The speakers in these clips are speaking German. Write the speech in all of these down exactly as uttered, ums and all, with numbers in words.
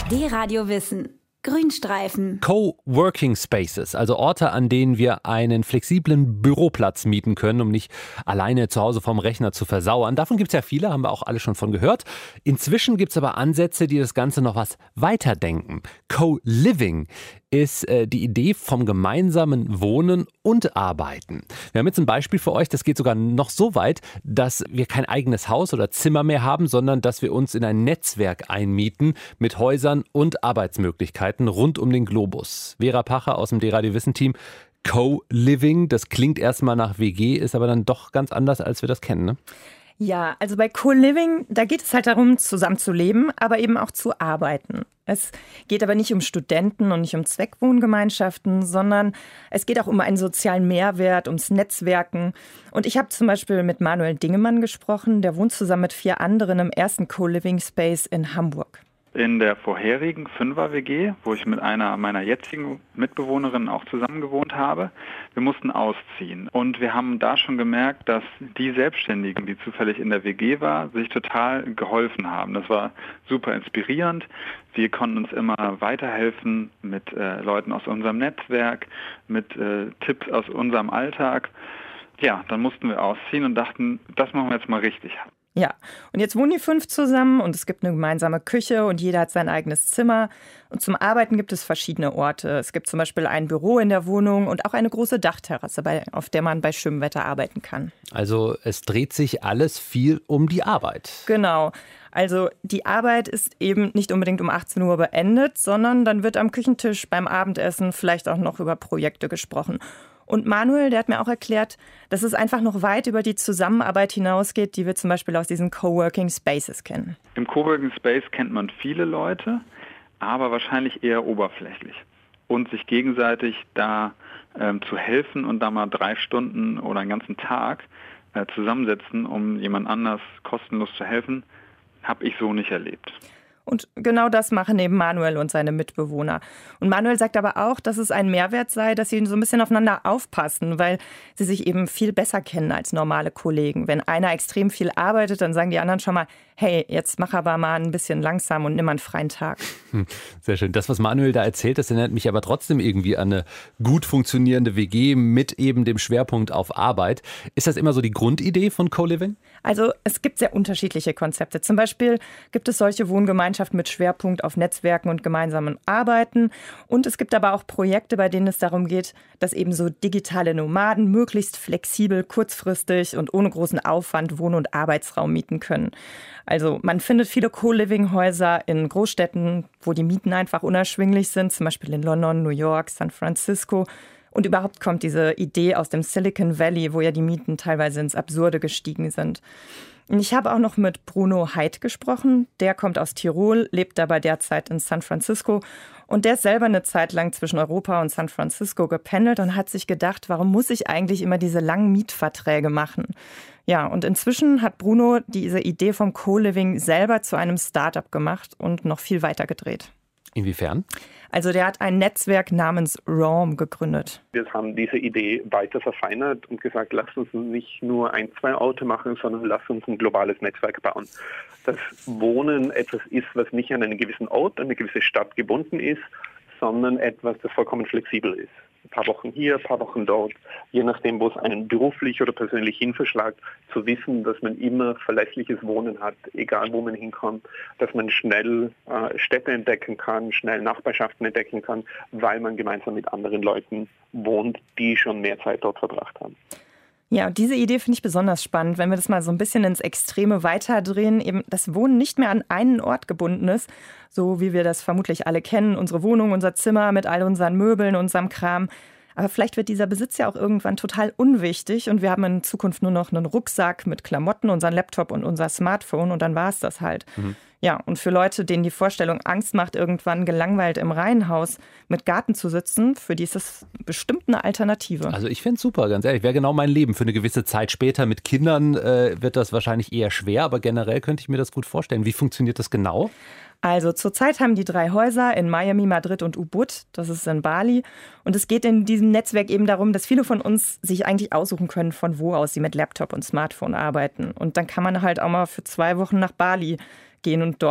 D-Radio Wissen. Grünstreifen. Coworking Spaces, also Orte, an denen wir einen flexiblen Büroplatz mieten können, um nicht alleine zu Hause vorm Rechner zu versauern. Davon gibt es ja viele, haben wir auch alle schon von gehört. Inzwischen gibt es aber Ansätze, die das Ganze noch was weiterdenken. Co-Living ist äh, die Idee vom gemeinsamen Wohnen und Arbeiten. Wir haben jetzt ein Beispiel für euch, das geht sogar noch so weit, dass wir kein eigenes Haus oder Zimmer mehr haben, sondern dass wir uns in ein Netzwerk einmieten mit Häusern und Arbeitsmöglichkeiten rund um den Globus. Vera Pacher aus dem D-Radio Wissen Team. Co-Living, das klingt erstmal nach W G, ist aber dann doch ganz anders, als wir das kennen, ne? Ja, also bei Co-Living, da geht es halt darum, zusammen zu leben, aber eben auch zu arbeiten. Es geht aber nicht um Studenten und nicht um Zweckwohngemeinschaften, sondern es geht auch um einen sozialen Mehrwert, ums Netzwerken. Und ich habe zum Beispiel mit Manuel Dingemann gesprochen, der wohnt zusammen mit vier anderen im ersten Co-Living Space in Hamburg. In der vorherigen Fünfer-W G, wo ich mit einer meiner jetzigen Mitbewohnerinnen auch zusammen gewohnt habe, wir mussten ausziehen. Und wir haben da schon gemerkt, dass die Selbstständigen, die zufällig in der W G war, sich total geholfen haben. Das war super inspirierend. Wir konnten uns immer weiterhelfen mit äh, Leuten aus unserem Netzwerk, mit äh, Tipps aus unserem Alltag. Ja, dann mussten wir ausziehen und dachten, das machen wir jetzt mal richtig. Ja, und jetzt wohnen die fünf zusammen und es gibt eine gemeinsame Küche und jeder hat sein eigenes Zimmer. Und zum Arbeiten gibt es verschiedene Orte. Es gibt zum Beispiel ein Büro in der Wohnung und auch eine große Dachterrasse, bei, auf der man bei schönem Wetter arbeiten kann. Also es dreht sich alles viel um die Arbeit. Genau. Also die Arbeit ist eben nicht unbedingt um achtzehn Uhr beendet, sondern dann wird am Küchentisch beim Abendessen vielleicht auch noch über Projekte gesprochen. Und Manuel, der hat mir auch erklärt, dass es einfach noch weit über die Zusammenarbeit hinausgeht, die wir zum Beispiel aus diesen Coworking Spaces kennen. Im Coworking Space kennt man viele Leute, aber wahrscheinlich eher oberflächlich. Und sich gegenseitig da ähm, zu helfen und da mal drei Stunden oder einen ganzen Tag äh, zusammensetzen, um jemand anders kostenlos zu helfen, habe ich so nicht erlebt. Und genau das machen eben Manuel und seine Mitbewohner. Und Manuel sagt aber auch, dass es ein Mehrwert sei, dass sie so ein bisschen aufeinander aufpassen, weil sie sich eben viel besser kennen als normale Kollegen. Wenn einer extrem viel arbeitet, dann sagen die anderen schon mal, hey, jetzt mach aber mal ein bisschen langsam und nimm mal einen freien Tag. Sehr schön. Das, was Manuel da erzählt, das erinnert mich aber trotzdem irgendwie an eine gut funktionierende W G mit eben dem Schwerpunkt auf Arbeit. Ist das immer so die Grundidee von Co-Living? Also es gibt sehr unterschiedliche Konzepte. Zum Beispiel gibt es solche Wohngemeinschaften mit Schwerpunkt auf Netzwerken und gemeinsamen Arbeiten. Und es gibt aber auch Projekte, bei denen es darum geht, dass eben so digitale Nomaden möglichst flexibel, kurzfristig und ohne großen Aufwand Wohn- und Arbeitsraum mieten können. Also man findet viele Co-Living-Häuser in Großstädten, wo die Mieten einfach unerschwinglich sind, zum Beispiel in London, New York, San Francisco. Und überhaupt kommt diese Idee aus dem Silicon Valley, wo ja die Mieten teilweise ins Absurde gestiegen sind. Und ich habe auch noch mit Bruno Heid gesprochen. Der kommt aus Tirol, lebt dabei derzeit in San Francisco. Und der ist selber eine Zeit lang zwischen Europa und San Francisco gependelt und hat sich gedacht, warum muss ich eigentlich immer diese langen Mietverträge machen? Ja, und inzwischen hat Bruno diese Idee vom Co-Living selber zu einem Start-up gemacht und noch viel weiter gedreht. Inwiefern? Also der hat ein Netzwerk namens Roam gegründet. Wir haben diese Idee weiter verfeinert und gesagt, lasst uns nicht nur ein, zwei Orte machen, sondern lasst uns ein globales Netzwerk bauen. Dass Wohnen etwas ist, was nicht an einen gewissen Ort, an eine gewisse Stadt gebunden ist, sondern etwas, das vollkommen flexibel ist. Ein paar Wochen hier, ein paar Wochen dort, je nachdem, wo es einen beruflich oder persönlich hinverschlagt, zu wissen, dass man immer verlässliches Wohnen hat, egal wo man hinkommt, dass man schnell äh, Städte entdecken kann, schnell Nachbarschaften entdecken kann, weil man gemeinsam mit anderen Leuten wohnt, die schon mehr Zeit dort verbracht haben. Ja, und diese Idee finde ich besonders spannend, wenn wir das mal so ein bisschen ins Extreme weiterdrehen, eben das Wohnen nicht mehr an einen Ort gebunden ist, so wie wir das vermutlich alle kennen, unsere Wohnung, unser Zimmer mit all unseren Möbeln, unserem Kram. Aber vielleicht wird dieser Besitz ja auch irgendwann total unwichtig und wir haben in Zukunft nur noch einen Rucksack mit Klamotten, unseren Laptop und unser Smartphone und dann war es das halt. Mhm. Ja, und für Leute, denen die Vorstellung Angst macht, irgendwann gelangweilt im Reihenhaus mit Garten zu sitzen, für die ist das bestimmt eine Alternative. Also ich finde es super, ganz ehrlich. Wäre genau mein Leben. Für eine gewisse Zeit später mit Kindern äh, wird das wahrscheinlich eher schwer, aber generell könnte ich mir das gut vorstellen. Wie funktioniert das genau? Also zurzeit haben die drei Häuser in Miami, Madrid und Ubud, das ist in Bali. Und es geht in diesem Netzwerk eben darum, dass viele von uns sich eigentlich aussuchen können, von wo aus sie mit Laptop und Smartphone arbeiten. Und dann kann man halt auch mal für zwei Wochen nach Bali gehen und dort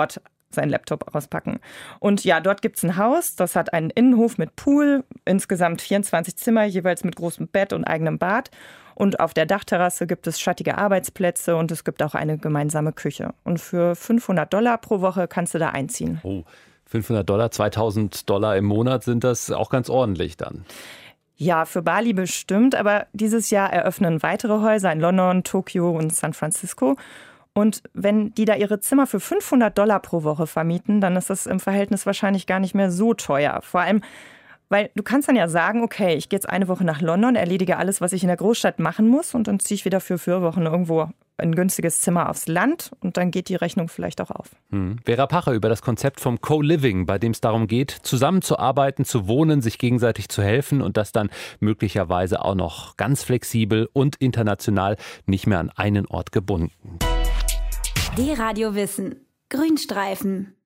seinen Laptop auspacken. Und ja, dort gibt es ein Haus, das hat einen Innenhof mit Pool, insgesamt vierundzwanzig Zimmer, jeweils mit großem Bett und eigenem Bad. Und auf der Dachterrasse gibt es schattige Arbeitsplätze und es gibt auch eine gemeinsame Küche. Und für fünfhundert Dollar pro Woche kannst du da einziehen. Oh, fünfhundert Dollar, zweitausend Dollar im Monat sind das auch ganz ordentlich dann. Ja, für Bali bestimmt, aber dieses Jahr eröffnen weitere Häuser in London, Tokio und San Francisco. Und wenn die da ihre Zimmer für fünfhundert Dollar pro Woche vermieten, dann ist das im Verhältnis wahrscheinlich gar nicht mehr so teuer. Vor allem, weil du kannst dann ja sagen, okay, ich gehe jetzt eine Woche nach London, erledige alles, was ich in der Großstadt machen muss und dann ziehe ich wieder für vier Wochen irgendwo ein günstiges Zimmer aufs Land und dann geht die Rechnung vielleicht auch auf. Hm. Vera Pacher über das Konzept vom Co-Living, bei dem es darum geht, zusammenzuarbeiten, zu wohnen, sich gegenseitig zu helfen und das dann möglicherweise auch noch ganz flexibel und international, nicht mehr an einen Ort gebunden. D-Radio Wissen. Grünstreifen.